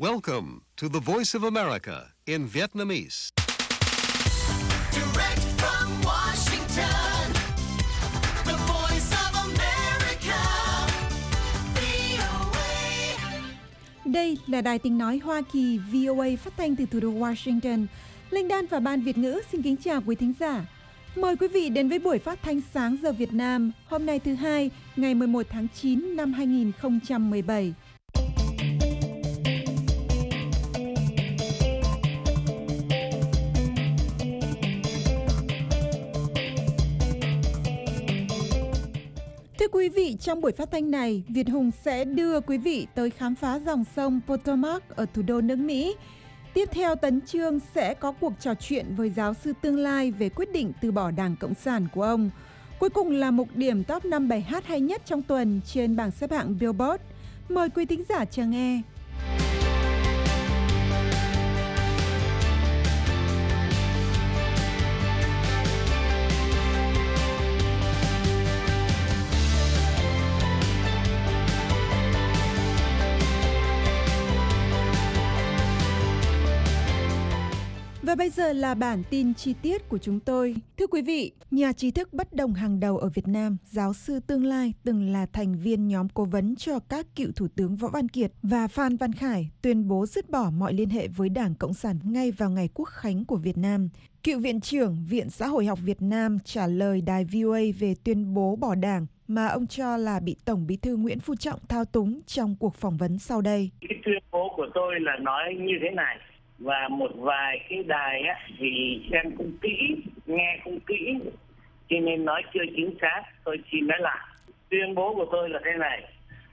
Welcome to the Voice of America in Vietnamese. Direct from Washington, the Voice of America, VOA. Đây là Đài Tiếng Nói Hoa Kỳ VOA phát thanh từ thủ đô Washington. Linh Đan và Ban Việt ngữ xin kính chào quý thính giả. Mời quý vị đến với buổi phát thanh sáng giờ Việt Nam hôm nay thứ Hai, ngày 11 tháng 9 năm 2017. Thưa quý vị, trong buổi phát thanh này, Việt Hùng sẽ đưa quý vị tới khám phá dòng sông Potomac ở thủ đô nước Mỹ. Tiếp theo, Tấn Chương sẽ có cuộc trò chuyện với giáo sư tương lai về quyết định từ bỏ Đảng Cộng sản của ông. Cuối cùng là mục điểm top 5 bài hát hay nhất trong tuần trên bảng xếp hạng Billboard. Mời quý thính giả chờ nghe. Và bây giờ là bản tin chi tiết của chúng tôi. Thưa quý vị, nhà trí thức bất đồng hàng đầu ở Việt Nam, giáo sư tương lai từng là thành viên nhóm cố vấn cho các cựu Thủ tướng Võ Văn Kiệt và Phan Văn Khải tuyên bố dứt bỏ mọi liên hệ với Đảng Cộng sản ngay vào ngày Quốc khánh của Việt Nam. Cựu Viện trưởng Viện Xã hội học Việt Nam trả lời đài VOA về tuyên bố bỏ Đảng mà ông cho là bị Tổng Bí thư Nguyễn Phú Trọng thao túng trong cuộc phỏng vấn sau đây. Cái tuyên bố của tôi là nói như thế này. Và một vài cái đài á, thì xem cũng kỹ, nghe cũng kỹ, cho nên nói chưa chính xác. Tôi xin nói lại, tuyên bố của tôi là thế này,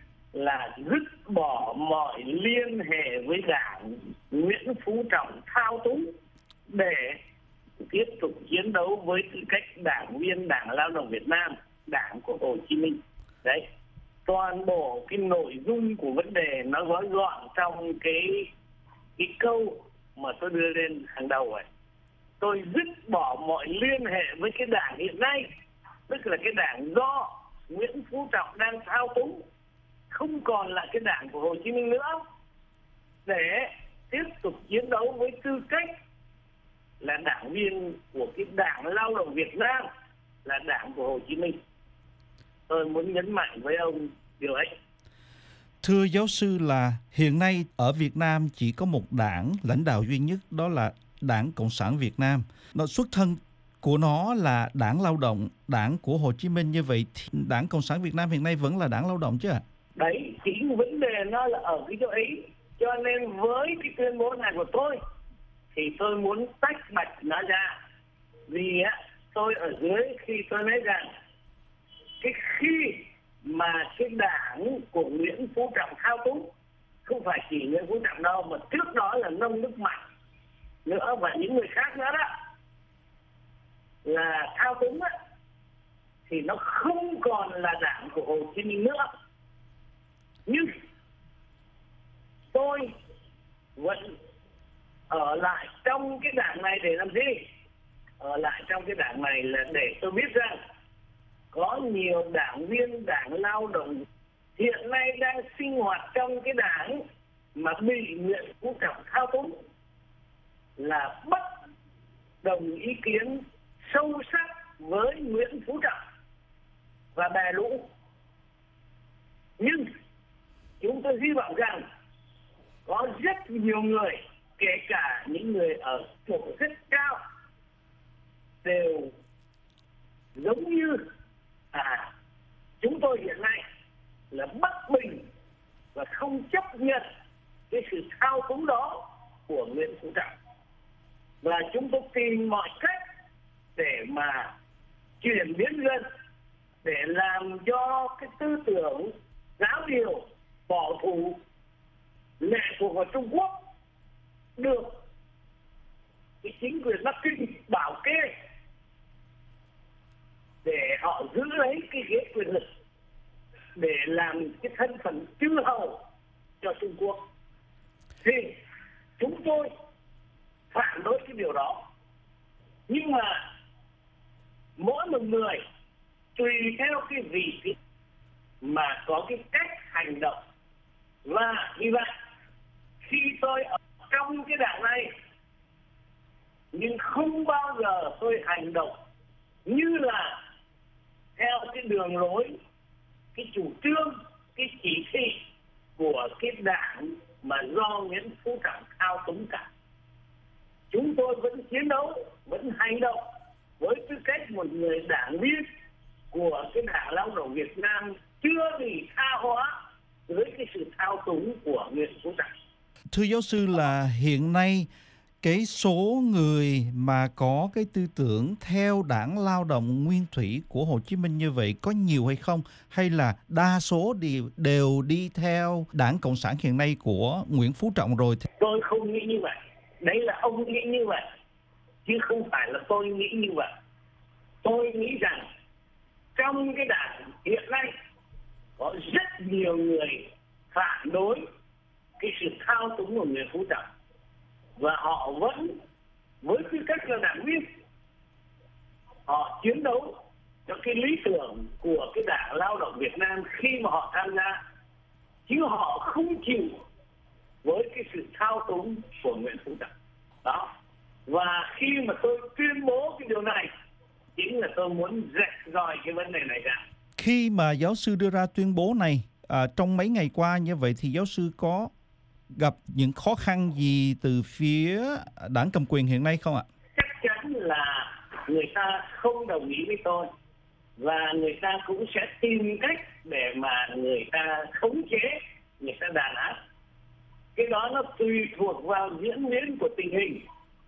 là dứt bỏ mọi liên hệ với Đảng Nguyễn Phú Trọng thao túng để tiếp tục chiến đấu với tư cách đảng viên Đảng Lao động Việt Nam, Đảng của Hồ Chí Minh. Đấy, toàn bộ cái nội dung của vấn đề nó gói gọn trong cái câu mà tôi đưa lên hàng đầu ấy. Tôi dứt bỏ mọi liên hệ với cái đảng hiện nay, tức là cái đảng do Nguyễn Phú Trọng đang thao túng, không còn là cái đảng của Hồ Chí Minh nữa, để tiếp tục chiến đấu với tư cách là đảng viên của cái Đảng Lao động Việt Nam, là đảng của Hồ Chí Minh. Tôi muốn nhấn mạnh với ông điều ấy. Thưa giáo sư, là hiện nay ở Việt Nam chỉ có một đảng lãnh đạo duy nhất, đó là Đảng Cộng sản Việt Nam. Nó xuất thân của nó là Đảng Lao động, đảng của Hồ Chí Minh. Như vậy thì Đảng Cộng sản Việt Nam hiện nay vẫn là Đảng Lao động chứ ạ? Đấy, chính vấn đề nó là ở cái chỗ ấy. Cho nên với cái tuyên bố này của tôi thì tôi muốn tách bạch nó ra. Vì á, tôi ở dưới khi tôi nói rằng cái khi mà cái đảng của Nguyễn Phú Trọng thao túng, không phải chỉ Nguyễn Phú Trọng đâu, mà trước đó là Nông Đức Mạnh nữa và những người khác nữa đó, là thao túng á, thì nó không còn là đảng của Hồ Chí Minh nữa. Nhưng tôi vẫn ở lại trong cái đảng này để làm gì? Ở lại trong cái đảng này là để tôi biết rằng có nhiều đảng viên Đảng Lao động hiện nay đang sinh hoạt trong cái đảng mà bị Nguyễn Phú Trọng thao túng, là bất đồng ý kiến sâu sắc với Nguyễn Phú Trọng và bè lũ. Nhưng chúng tôi hy vọng rằng có rất nhiều người, kể cả những người ở chỗ rất cao, đều giống như chúng tôi hiện nay là bất bình và không chấp nhận cái sự thao túng đó của Nguyễn Phú Trọng. Và chúng tôi tìm mọi cách để mà chuyển biến dân, để làm cho cái tư tưởng giáo điều bảo thủ lệ thuộc vào Trung Quốc được cái chính quyền Bắc Kinh bảo kê, để họ giữ lấy cái ghế quyền lực, để làm cái thân phận chư hầu cho Trung Quốc. Thì chúng tôi phản đối cái điều đó. Nhưng mà mỗi một người tùy theo cái vị trí mà có cái cách hành động. Và vì vậy khi tôi ở trong cái đảng này, nhưng không bao giờ tôi hành động như là theo cái đường lối, cái chủ trương, cái chỉ thị của cái đảng mà do Nguyễn Phú Trọng thao túng cả. Chúng tôi vẫn chiến đấu, vẫn hành động với tư cách một người đảng viên của cái Đảng Lao động Việt Nam chưa bị tha hóa dưới cái sự thao túng của Nguyễn Phú Trọng. Thưa giáo sư, là hiện nay cái số người mà có cái tư tưởng theo Đảng Lao động Nguyên Thủy của Hồ Chí Minh như vậy có nhiều hay không? Hay là đa số đều đi theo Đảng Cộng sản hiện nay của Nguyễn Phú Trọng rồi? Tôi không nghĩ như vậy. Đấy là ông nghĩ như vậy, chứ không phải là tôi nghĩ như vậy. Tôi nghĩ rằng trong cái đảng hiện nay có rất nhiều người phản đối cái sự thao túng của Nguyễn Phú Trọng, và họ vẫn với tư cách là đảng viên, họ chiến đấu cho cái lý tưởng của cái Đảng Lao động Việt Nam khi mà họ tham gia, chứ họ không chịu với cái sự thao túng của Nguyễn Phú Trọng đó. Và khi mà tôi tuyên bố cái điều này, chính là tôi muốn rạch ròi cái vấn đề này ra. Khi mà giáo sư đưa ra tuyên bố này trong mấy ngày qua như vậy thì giáo sư có gặp những khó khăn gì từ phía đảng cầm quyền hiện nay không ạ? Chắc chắn là người ta không đồng ý với tôi, và người ta cũng sẽ tìm cách để mà người ta khống chế, người ta đàn áp. Cái đó nó tùy thuộc vào diễn biến của tình hình.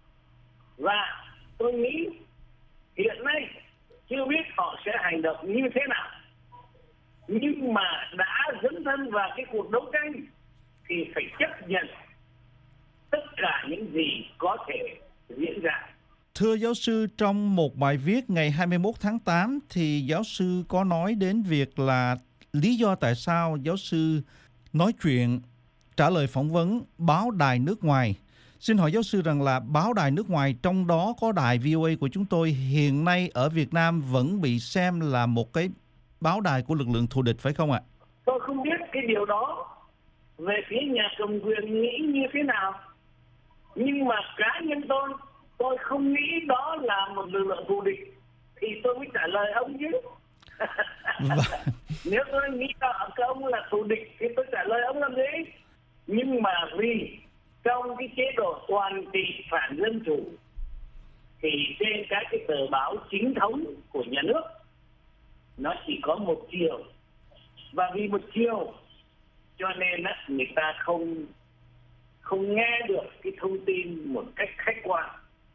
Và tôi nghĩ hiện nay chưa biết họ sẽ hành động như thế nào, nhưng mà đã dấn thân vào cái cuộc đấu tranh thì phải chấp nhận tất cả những gì có thể diễn ra. Thưa giáo sư, trong một bài viết ngày 21 tháng 8 thì giáo sư có nói đến việc là lý do tại sao giáo sư nói chuyện trả lời phỏng vấn báo đài nước ngoài. Xin hỏi giáo sư rằng là báo đài nước ngoài, trong đó có đài VOA của chúng tôi, hiện nay ở Việt Nam vẫn bị xem là một cái báo đài của lực lượng thù địch phải không ạ? Tôi không biết cái điều đó về phía nhà cầm quyền nghĩ như thế nào, nhưng mà cá nhân tôi không nghĩ đó là một lực lượng thù địch thì tôi mới trả lời ông chứ. Nếu tôi nghĩ là ông là thù địch thì tôi trả lời ông làm gì? Nhưng mà vì trong cái chế độ toàn trị phản dân chủ thì trên các cái tờ báo chính thống của nhà nước nó chỉ có một chiều, và vì một chiều cho nên người ta không nghe được cái thông tin một cách khách quan.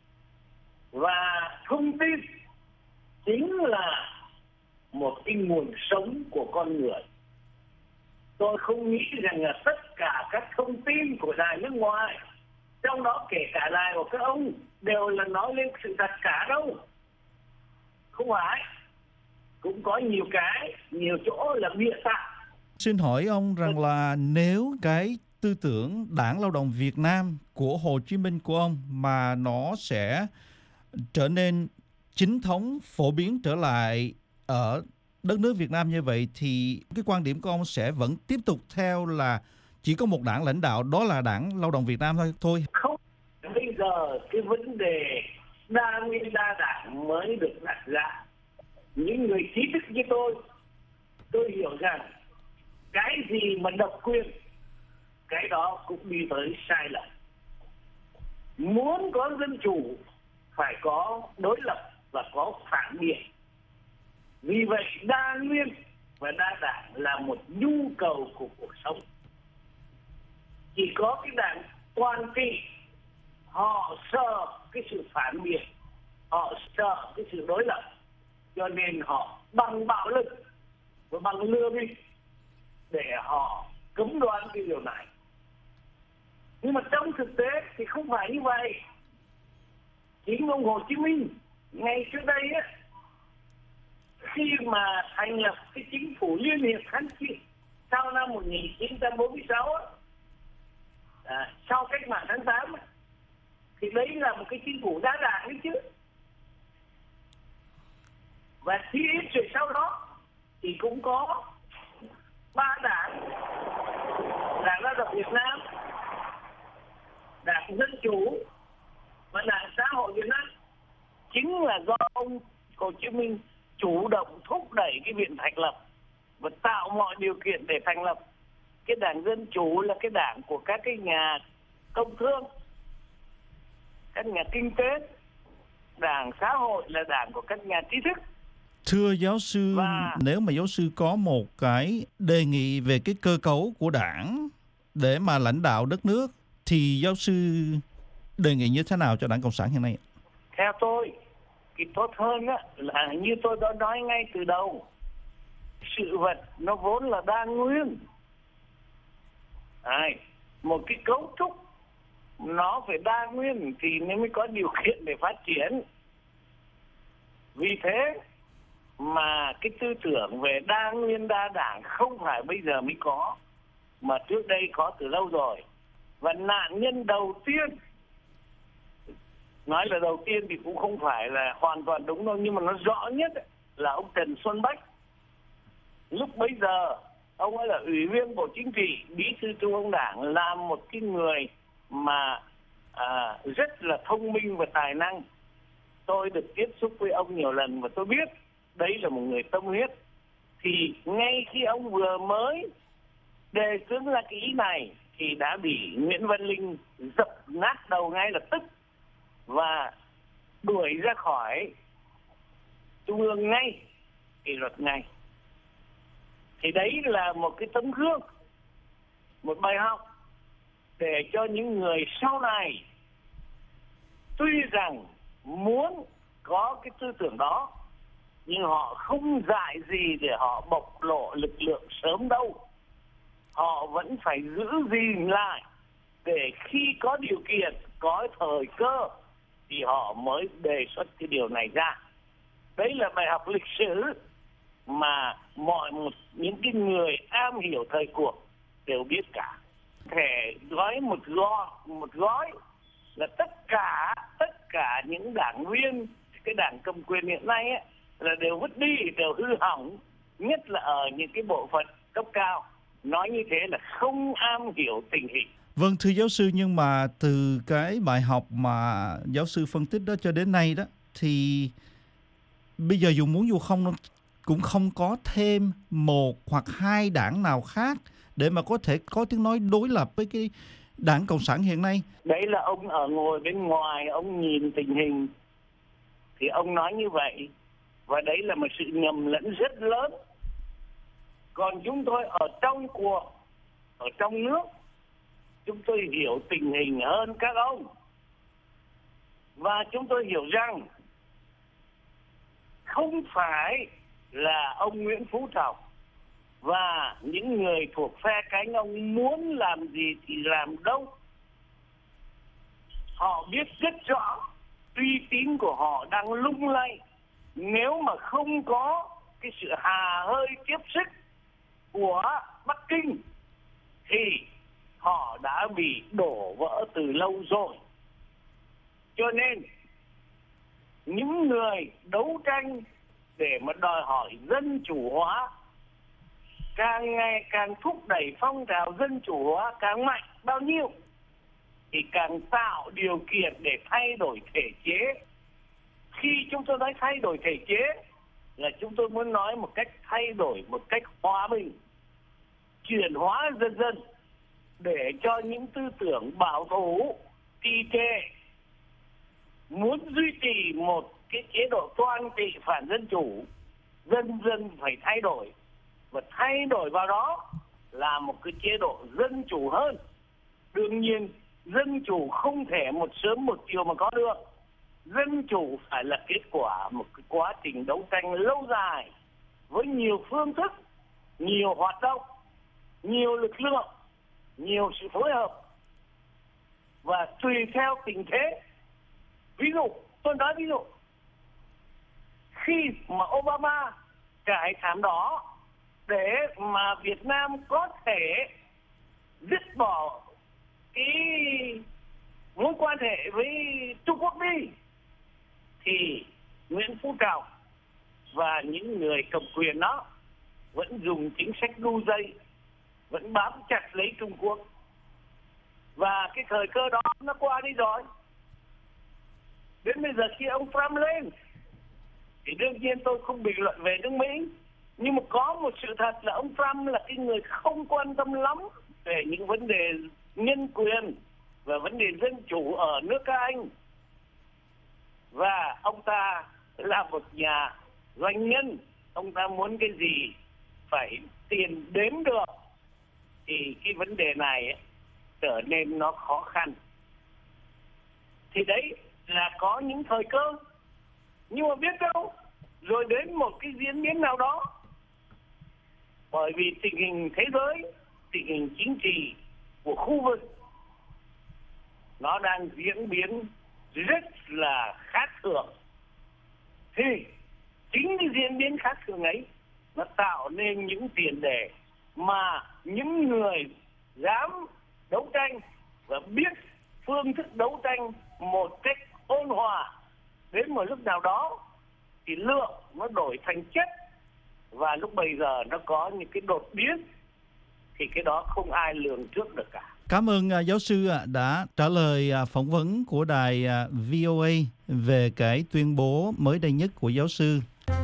Và thông tin chính là một cái nguồn sống của con người. Tôi không nghĩ rằng là tất cả các thông tin của đài nước ngoài, trong đó kể cả đài của các ông, đều là nói lên sự thật cả đâu. Không phải. Cũng có nhiều chỗ là bịa đặt. Xin hỏi ông rằng là nếu cái tư tưởng Đảng Lao động Việt Nam của Hồ Chí Minh của ông mà nó sẽ trở nên chính thống, phổ biến trở lại ở đất nước Việt Nam như vậy, thì cái quan điểm của ông sẽ vẫn tiếp tục theo là chỉ có một đảng lãnh đạo, đó là Đảng Lao động Việt Nam thôi? Không, bây giờ cái vấn đề đa nguyên đa đảng mới được đặt ra. Những người trí thức như tôi hiểu rằng cái gì mà độc quyền, cái đó cũng đi tới sai lầm. Muốn có dân chủ phải có đối lập và có phản biện. Vì vậy đa nguyên và đa đảng là một nhu cầu của cuộc sống. Chỉ có cái đảng toàn trị họ sợ cái sự phản biện, họ sợ cái sự đối lập, cho nên họ bằng bạo lực và bằng lừa bịp để họ cấm đoán cái điều này. Nhưng mà trong thực tế thì không phải như vậy. Chính ông Hồ Chí Minh ngay trước đây khi mà thành lập cái chính phủ liên hiệp kháng chiến sau năm 1946 sau cách mạng tháng 8 thì đấy là một cái chính phủ đa đảng đấy chứ. Và khi ít rồi sau đó thì cũng có 3 đảng: Đảng Lao động Việt Nam, Đảng Dân Chủ và Đảng Xã hội Việt Nam chính là do ông Hồ Chí Minh chủ động thúc đẩy cái việc thành lập và tạo mọi điều kiện để thành lập. Cái Đảng Dân Chủ là cái đảng của các cái nhà công thương, các nhà kinh tế. Đảng Xã hội là đảng của các nhà trí thức. Thưa giáo sư, nếu mà giáo sư có một cái đề nghị về cái cơ cấu của đảng để mà lãnh đạo đất nước thì giáo sư đề nghị như thế nào cho Đảng Cộng sản hiện nay? Theo tôi, thì tốt hơn á, là như tôi đã nói ngay từ đầu, sự vật nó vốn là đa nguyên. Một cái cấu trúc nó phải đa nguyên thì nó mới có điều kiện để phát triển. Vì thế mà cái tư tưởng về đa nguyên đa đảng không phải bây giờ mới có, mà trước đây có từ lâu rồi. Và nạn nhân đầu tiên, nói là đầu tiên thì cũng không phải là hoàn toàn đúng đâu, nhưng mà nó rõ nhất là ông Trần Xuân Bách. Lúc bấy giờ ông ấy là Ủy viên Bộ Chính trị, Bí thư Trung ương Đảng, là một cái người mà rất là thông minh và tài năng. Tôi được tiếp xúc với ông nhiều lần và tôi biết đấy là một người tâm huyết. Thì ngay khi ông vừa mới đề xướng ra cái ý này thì đã bị Nguyễn Văn Linh dập nát đầu ngay lập tức và đuổi ra khỏi Trung ương ngay, kỷ luật ngay. Thì đấy là một cái tấm gương, một bài học để cho những người sau này tuy rằng muốn có cái tư tưởng đó nhưng họ không dại gì để họ bộc lộ lực lượng sớm đâu. Họ vẫn phải giữ gìn lại để khi có điều kiện, có thời cơ thì họ mới đề xuất cái điều này ra. Đấy là bài học lịch sử mà những cái người am hiểu thời cuộc đều biết cả. Thể gói một gói là tất cả những đảng viên, cái đảng cầm quyền hiện nay ấy, là đều vứt đi, đều hư hỏng, nhất là ở những cái bộ phận cấp cao. Nói như thế là không am hiểu tình hình. Vâng, thưa giáo sư, nhưng mà từ cái bài học mà giáo sư phân tích đó cho đến nay đó, thì bây giờ dù muốn dù không cũng không có thêm một hoặc hai đảng nào khác để mà có thể có tiếng nói đối lập với cái Đảng Cộng sản hiện nay. Đấy là ông ở ngồi bên ngoài, ông nhìn tình hình thì ông nói như vậy. Và đấy là một sự nhầm lẫn rất lớn. Còn chúng tôi ở trong cuộc, ở trong nước, chúng tôi hiểu tình hình hơn các ông. Và chúng tôi hiểu rằng không phải là ông Nguyễn Phú Trọng và những người thuộc phe cánh ông muốn làm gì thì làm đâu. Họ biết rất rõ uy tín của họ đang lung lay. Nếu mà không có cái sự hà hơi tiếp sức của Bắc Kinh thì họ đã bị đổ vỡ từ lâu rồi. Cho nên những người đấu tranh để mà đòi hỏi dân chủ hóa, càng ngày càng thúc đẩy phong trào dân chủ hóa càng mạnh bao nhiêu thì càng tạo điều kiện để thay đổi thể chế. Khi chúng tôi nói thay đổi thể chế là chúng tôi muốn nói một cách thay đổi một cách hòa bình, chuyển hóa dần dần để cho những tư tưởng bảo thủ, trì trệ, muốn duy trì một cái chế độ toan trị phản dân chủ dần dần phải thay đổi. Và thay đổi vào đó là một cái chế độ dân chủ hơn. Đương nhiên dân chủ không thể một sớm một chiều mà có được. Dân chủ phải là kết quả một cái quá trình đấu tranh lâu dài với nhiều phương thức, nhiều hoạt động, nhiều lực lượng, nhiều sự phối hợp và tùy theo tình thế. Ví dụ, tôi nói ví dụ, khi mà Obama trải thảm đỏ để mà Việt Nam có thể dứt bỏ cái mối quan hệ với Trung Quốc đi, thì Nguyễn Phú Trọng và những người cầm quyền đó vẫn dùng chính sách đu dây, vẫn bám chặt lấy Trung Quốc. Và cái thời cơ đó nó qua đi rồi. Đến bây giờ khi ông Trump lên thì đương nhiên tôi không bình luận về nước Mỹ, nhưng mà có một sự thật là ông Trump là cái người không quan tâm lắm về những vấn đề nhân quyền và vấn đề dân chủ ở nước các Anh. Và ông ta là một nhà doanh nhân, ông ta muốn cái gì phải tiền đếm được, thì cái vấn đề này trở nên nó khó khăn. Thì đấy là có những thời cơ, nhưng mà biết đâu rồi đến một cái diễn biến nào đó, bởi vì tình hình thế giới, tình hình chính trị của khu vực nó đang diễn biến rất là khác thường, thì chính cái diễn biến khác thường ấy nó tạo nên những tiền đề mà những người dám đấu tranh và biết phương thức đấu tranh một cách ôn hòa, đến một lúc nào đó thì lượng nó đổi thành chất, và lúc bây giờ nó có những cái đột biến, thì cái đó không ai lường trước được cả. Cảm ơn giáo sư đã trả lời phỏng vấn của đài VOA về cái tuyên bố mới đây nhất của giáo sư.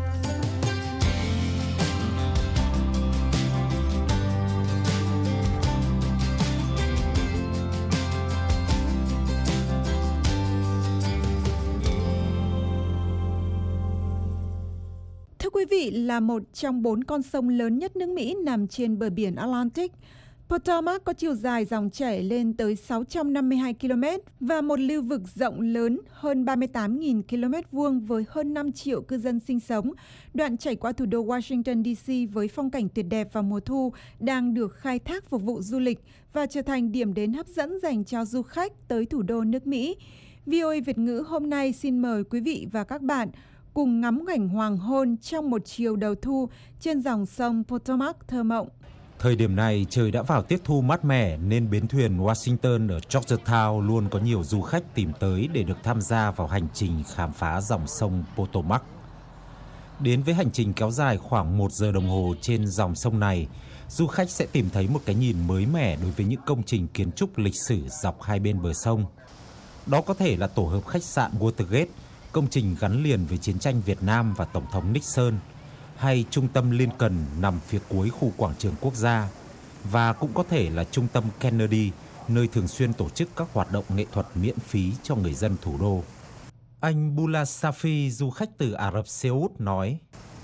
Thưa quý vị, là một trong 4 con sông lớn nhất nước Mỹ nằm trên bờ biển Atlantic, Potomac có chiều dài dòng chảy lên tới 652 km và một lưu vực rộng lớn hơn 38.000 km vuông với hơn 5 triệu cư dân sinh sống. Đoạn chảy qua thủ đô Washington DC với phong cảnh tuyệt đẹp vào mùa thu đang được khai thác phục vụ du lịch và trở thành điểm đến hấp dẫn dành cho du khách tới thủ đô nước Mỹ. VOA Việt ngữ hôm nay xin mời quý vị và các bạn cùng ngắm cảnh hoàng hôn trong một chiều đầu thu trên dòng sông Potomac thơ mộng. Thời điểm này trời đã vào tiết thu mát mẻ nên bến thuyền Washington ở Georgetown luôn có nhiều du khách tìm tới để được tham gia vào hành trình khám phá dòng sông Potomac. Đến với hành trình kéo dài khoảng 1 giờ đồng hồ trên dòng sông này, du khách sẽ tìm thấy một cái nhìn mới mẻ đối với những công trình kiến trúc lịch sử dọc hai bên bờ sông. Đó có thể là tổ hợp khách sạn Watergate, công trình gắn liền với chiến tranh Việt Nam và Tổng thống Nixon, hay trung tâm Lincoln nằm phía cuối khu quảng trường quốc gia, và cũng có thể là trung tâm Kennedy, nơi thường xuyên tổ chức các hoạt động nghệ thuật miễn phí cho người dân thủ đô. Anh Bula Safi, du khách từ Ả Rập Xê Út nói: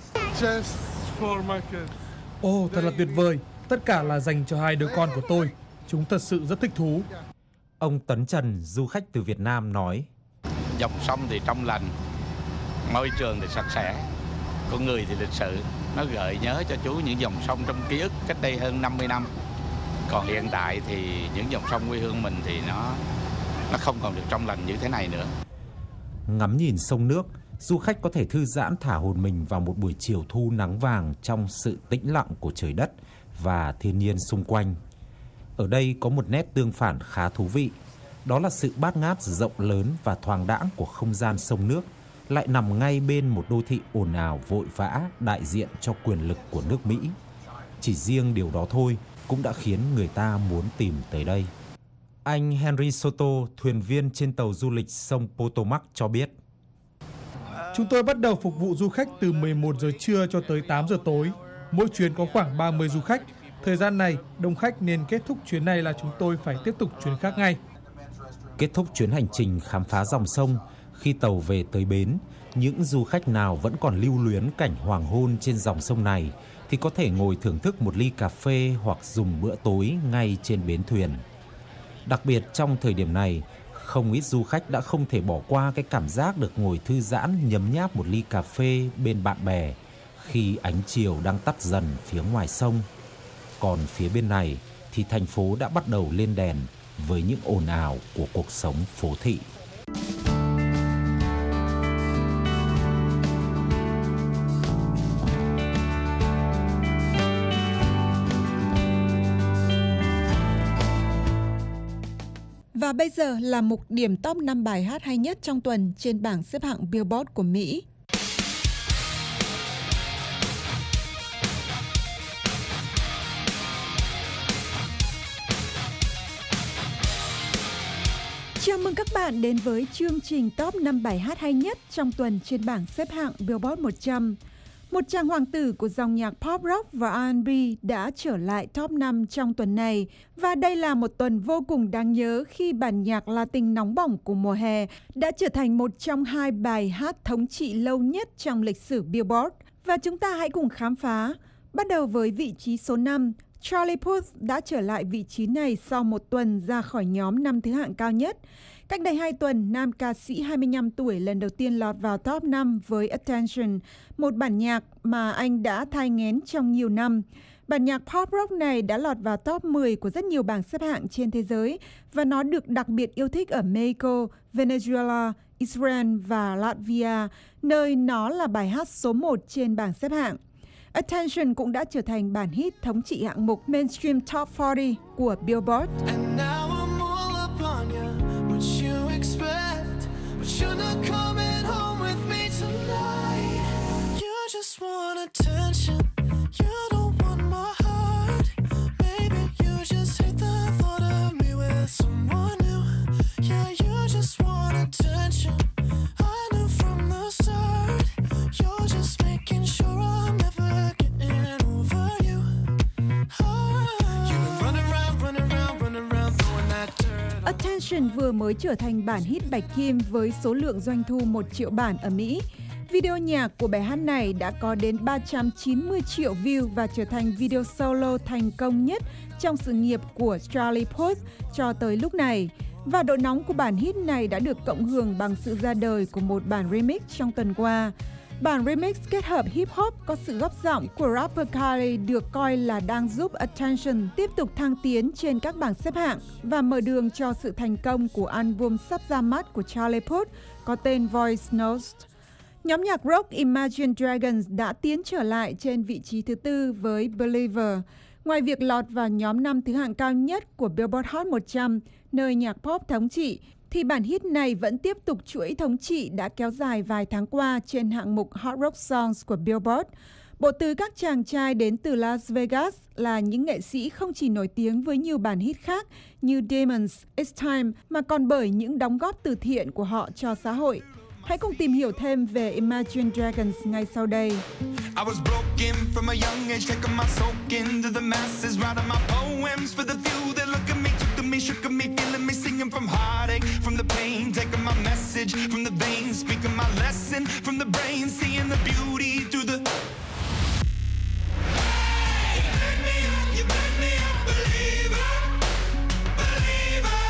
Ồ, thật là tuyệt vời, tất cả là dành cho 2 đứa con của tôi, chúng thật sự rất thích thú. Ông Tấn Trần, du khách từ Việt Nam nói: Dòng sông thì trong lành, môi trường thì sạch sẽ, con người thì lịch sự, nó gợi nhớ cho chú những dòng sông trong ký ức cách đây hơn 50 năm. Còn hiện tại thì những dòng sông quê hương mình thì nó không còn được trong lành như thế này nữa. Ngắm nhìn sông nước, du khách có thể thư giãn thả hồn mình vào một buổi chiều thu nắng vàng trong sự tĩnh lặng của trời đất và thiên nhiên xung quanh. Ở đây có một nét tương phản khá thú vị, đó là sự bát ngát rộng lớn và thoáng đãng của không gian sông nước lại nằm ngay bên một đô thị ồn ào vội vã đại diện cho quyền lực của nước Mỹ. Chỉ riêng điều đó thôi cũng đã khiến người ta muốn tìm tới đây. Anh Henry Soto, thuyền viên trên tàu du lịch sông Potomac cho biết: Chúng tôi bắt đầu phục vụ du khách từ 11 giờ trưa cho tới 8 giờ tối. Mỗi chuyến có khoảng 30 du khách. Thời gian này đông khách nên kết thúc chuyến này là chúng tôi phải tiếp tục chuyến khác ngay. Kết thúc chuyến hành trình khám phá dòng sông, khi tàu về tới bến, những du khách nào vẫn còn lưu luyến cảnh hoàng hôn trên dòng sông này thì có thể ngồi thưởng thức một ly cà phê hoặc dùng bữa tối ngay trên bến thuyền. Đặc biệt trong thời điểm này, không ít du khách đã không thể bỏ qua cái cảm giác được ngồi thư giãn nhấm nháp một ly cà phê bên bạn bè khi ánh chiều đang tắt dần phía ngoài sông. Còn phía bên này thì thành phố đã bắt đầu lên đèn với những ồn ào của cuộc sống phố thị. Và bây giờ là mục điểm top 5 bài hát hay nhất trong tuần trên bảng xếp hạng Billboard của Mỹ. Chào mừng các bạn đến với chương trình top 5 bài hát hay nhất trong tuần trên bảng xếp hạng Billboard 100. Một chàng hoàng tử của dòng nhạc pop rock và R&B đã trở lại top 5 trong tuần này. Và đây là một tuần vô cùng đáng nhớ khi bản nhạc Latin nóng bỏng của mùa hè đã trở thành một trong hai bài hát thống trị lâu nhất trong lịch sử Billboard. Và chúng ta hãy cùng khám phá. Bắt đầu với vị trí số 5. Charlie Puth đã trở lại vị trí này sau một tuần ra khỏi nhóm 5 thứ hạng cao nhất. Cách đây 2 tuần, nam ca sĩ 25 tuổi lần đầu tiên lọt vào top 5 với Attention, một bản nhạc mà anh đã thai nghén trong nhiều năm. Bản nhạc pop rock này đã lọt vào top 10 của rất nhiều bảng xếp hạng trên thế giới và nó được đặc biệt yêu thích ở Mexico, Venezuela, Israel và Latvia, nơi nó là bài hát số 1 trên bảng xếp hạng. Attention cũng đã trở thành bản hit thống trị hạng mục Mainstream Top 40 của Billboard. Attention vừa mới trở thành bản hit bạch kim với số lượng doanh thu 1 triệu bản ở Mỹ. Video nhạc của bài hát này đã có đến 390 triệu view và trở thành video solo thành công nhất trong sự nghiệp của Charlie Puth cho tới lúc này. Và độ nóng của bản hit này đã được cộng hưởng bằng sự ra đời của một bản remix trong tuần qua. Bản remix kết hợp hip-hop có sự góp giọng của rapper Khaled được coi là đang giúp Attention tiếp tục thăng tiến trên các bảng xếp hạng và mở đường cho sự thành công của album sắp ra mắt của Charlie Puth có tên Voice Notes. Nhóm nhạc rock Imagine Dragons đã tiến trở lại trên vị trí thứ 4 với Believer. Ngoài việc lọt vào nhóm 5 thứ hạng cao nhất của Billboard Hot 100, nơi nhạc pop thống trị, thì bản hit này vẫn tiếp tục chuỗi thống trị đã kéo dài vài tháng qua trên hạng mục Hot Rock Songs của Billboard. Bộ tứ các chàng trai đến từ Las Vegas là những nghệ sĩ không chỉ nổi tiếng với nhiều bản hit khác như Demons, It's Time mà còn bởi những đóng góp từ thiện của họ cho xã hội. Hãy cùng tìm hiểu thêm về Imagine Dragons ngay sau đây. I was broken from a young age, taking my soak into the masses, writing my poems for the few that look at me, took at me, shook at me, feeling me, singing from heartache, from the pain, taking my message from the veins, speaking my lesson from the brain, seeing the beauty through the. Hey, you make me a believer, believer.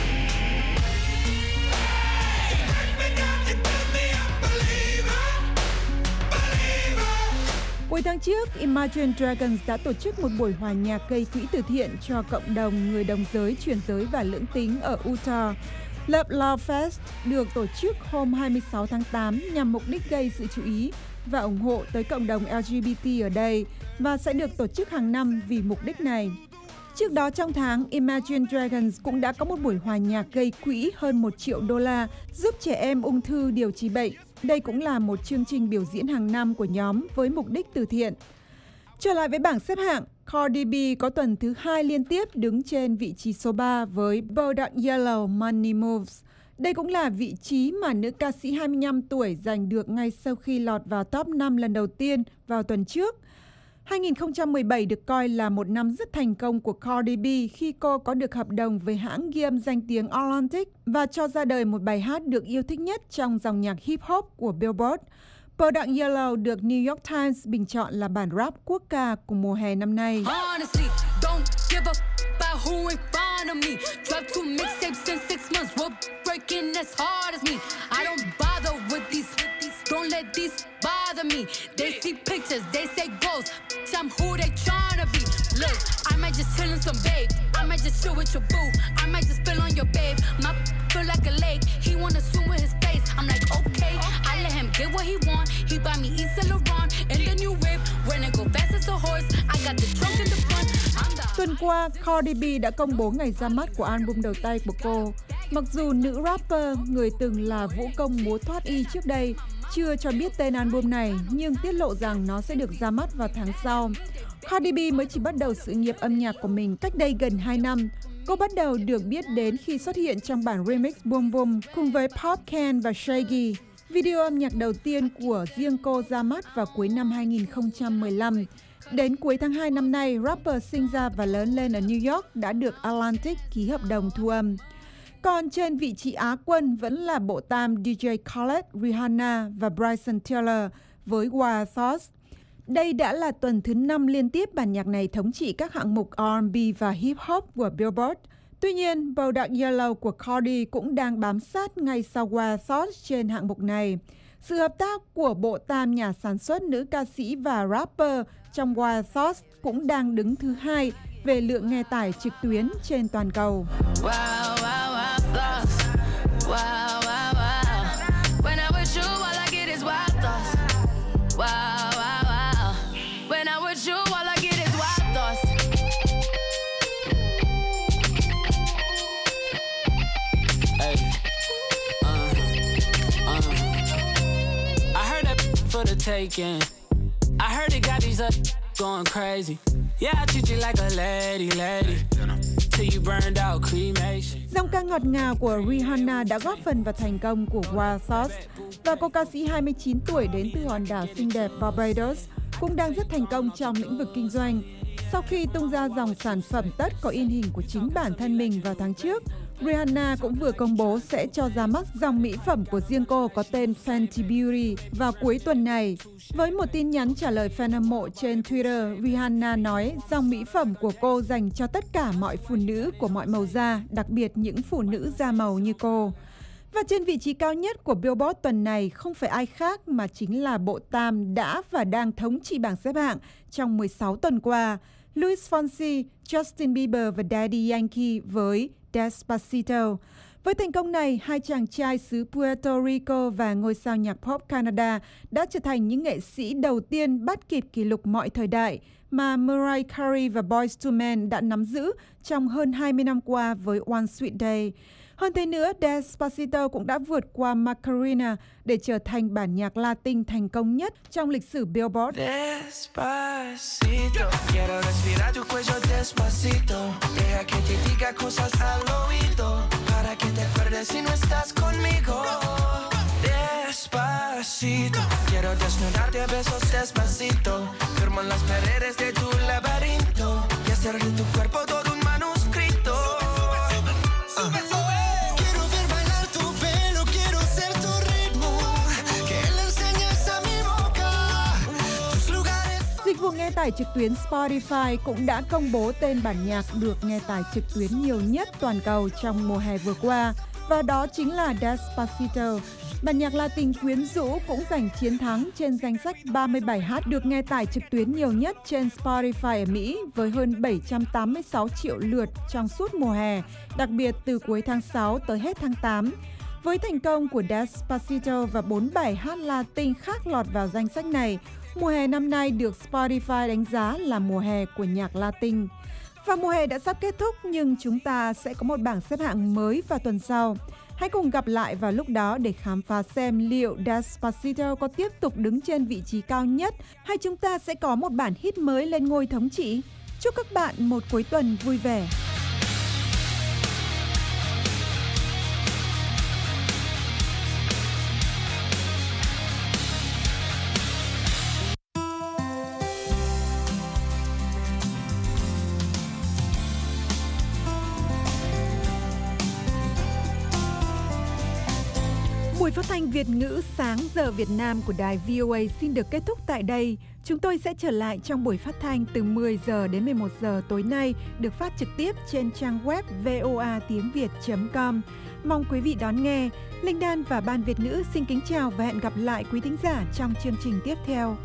Hey, you break me down, you build me up, believer, believer. Cuối tháng trước, Imagine Dragons đã tổ chức một buổi hòa nhạc gây quỹ từ thiện cho cộng đồng người đồng giới, chuyển giới và lưỡng tính ở Utah. Love Fest được tổ chức hôm 26 tháng 8 nhằm mục đích gây sự chú ý và ủng hộ tới cộng đồng LGBT ở đây và sẽ được tổ chức hàng năm vì mục đích này. Trước đó trong tháng, Imagine Dragons cũng đã có một buổi hòa nhạc gây quỹ hơn 1 triệu đô la giúp trẻ em ung thư điều trị bệnh. Đây cũng là một chương trình biểu diễn hàng năm của nhóm với mục đích từ thiện. Trở lại với bảng xếp hạng, Cardi B có tuần thứ 2 liên tiếp đứng trên vị trí số 3 với Bodak Yellow Money Moves. Đây cũng là vị trí mà nữ ca sĩ 25 tuổi giành được ngay sau khi lọt vào top 5 lần đầu tiên vào tuần trước. 2017 được coi là một năm rất thành công của Cardi B khi cô có được hợp đồng với hãng ghi âm danh tiếng Atlantic và cho ra đời một bài hát được yêu thích nhất trong dòng nhạc hip-hop của Billboard. Bodak Yellow được New York Times bình chọn là bản rap quốc ca của mùa hè năm nay. Honestly, don't give a about who in front of me. Dropped 2 mixtapes in 6 months. We're breaking as hard as me. I don't bother with these. Don't let these bother me. They see pictures, they say goals. I'm who they tryna be. Look, I might just chill in some babe. I might just chill with your boo. I might just spill on your babe. My feel like a lake. He wanna swim with his face. I'm like, okay. I let him get what he want. He buy me Yves Saint Laurent and the new whip. When I go fast as a horse, I got the trunk in the front. Tuần qua, Cardi B đã công bố ngày ra mắt của album đầu tay của cô. Mặc dù nữ rapper, người từng là vũ công múa thoát y trước đây, chưa cho biết tên album này, nhưng tiết lộ rằng nó sẽ được ra mắt vào tháng sau. Cardi B mới chỉ bắt đầu sự nghiệp âm nhạc của mình cách đây gần 2 năm. Cô bắt đầu được biết đến khi xuất hiện trong bản remix Boom Boom cùng với Popcan và Shaggy. Video âm nhạc đầu tiên của riêng cô ra mắt vào cuối năm 2015. Đến cuối tháng 2 năm nay, rapper sinh ra và lớn lên ở New York đã được Atlantic ký hợp đồng thu âm. Còn trên vị trí Á quân vẫn là bộ tam DJ Khaled, Rihanna và Bryson Tiller với Wild Thoughts. Đây đã là tuần thứ 5 liên tiếp bản nhạc này thống trị các hạng mục R&B và hip hop của Billboard. Tuy nhiên, Bodak Yellow của Cardi cũng đang bám sát ngay sau Wild Thoughts trên hạng mục này. Sự hợp tác của bộ tam nhà sản xuất nữ ca sĩ và rapper trong Wild Thoughts cũng đang đứng thứ 2 về lượng nghe tải trực tuyến trên toàn cầu. Taken. I heard it got these up going crazy. Yeah, I treat you like a lady till you burned out cremation. Dòng ca ngọt ngào của Rihanna đã góp phần vào thành công của Wild Thoughts và cô ca sĩ 29 tuổi đến từ hòn đảo xinh đẹp Barbados cũng đang rất thành công trong lĩnh vực kinh doanh. Sau khi tung ra dòng sản phẩm tất có in hình của chính bản thân mình vào tháng trước, Rihanna cũng vừa công bố sẽ cho ra mắt dòng mỹ phẩm của riêng cô có tên Fenty Beauty vào cuối tuần này. Với một tin nhắn trả lời fan hâm mộ trên Twitter, Rihanna nói dòng mỹ phẩm của cô dành cho tất cả mọi phụ nữ của mọi màu da, đặc biệt những phụ nữ da màu như cô. Và trên vị trí cao nhất của Billboard tuần này không phải ai khác mà chính là bộ tam đã và đang thống trị bảng xếp hạng trong 16 tuần qua. Luis Fonsi, Justin Bieber và Daddy Yankee với Despacito. Với thành công này, hai chàng trai xứ Puerto Rico và ngôi sao nhạc pop Canada đã trở thành những nghệ sĩ đầu tiên bắt kịp kỷ lục mọi thời đại mà Mariah Carey và Boyz II Men đã nắm giữ trong hơn 20 năm qua với One Sweet Day. Hơn thế nữa, Despacito cũng đã vượt qua Macarena để trở thành bản nhạc Latin thành công nhất trong lịch sử Billboard. Despacito, quiero respirar tu cuello despacito, deja que te diga cosas al oído, para que te acuerdes si no estás conmigo. Despacito, quiero desnudarte a besos despacito, firmo en las paredes de tu laberinto y hacer de tu cuerpo todo un manuscrito. Dịch vụ nghe tải trực tuyến Spotify cũng đã công bố tên bản nhạc được nghe tải trực tuyến nhiều nhất toàn cầu trong mùa hè vừa qua, và đó chính là Despacito. Bản nhạc Latin quyến rũ cũng giành chiến thắng trên danh sách 30 bài hát được nghe tải trực tuyến nhiều nhất trên Spotify ở Mỹ với hơn 786 triệu lượt trong suốt mùa hè, đặc biệt từ cuối tháng 6 tới hết tháng 8. Với thành công của Despacito và 4 bài hát Latin khác lọt vào danh sách này, mùa hè năm nay được Spotify đánh giá là mùa hè của nhạc Latin. Và mùa hè đã sắp kết thúc nhưng chúng ta sẽ có một bảng xếp hạng mới vào tuần sau. Hãy cùng gặp lại vào lúc đó để khám phá xem liệu Despacito có tiếp tục đứng trên vị trí cao nhất hay chúng ta sẽ có một bản hit mới lên ngôi thống trị. Chúc các bạn một cuối tuần vui vẻ. Buổi phát thanh Việt ngữ sáng giờ Việt Nam của đài VOA xin được kết thúc tại đây. Chúng tôi sẽ trở lại trong buổi phát thanh từ 10 giờ đến 11 giờ tối nay, được phát trực tiếp trên trang web voatiengviet.com. Mong quý vị đón nghe. Linh Đan và Ban Việt ngữ xin kính chào và hẹn gặp lại quý thính giả trong chương trình tiếp theo.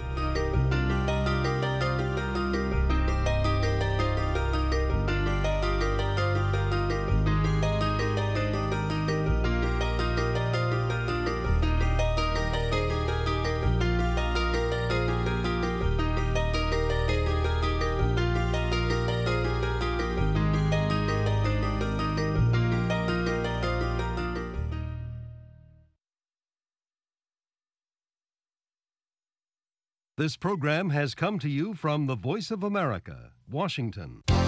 This program has come to you from the Voice of America, Washington.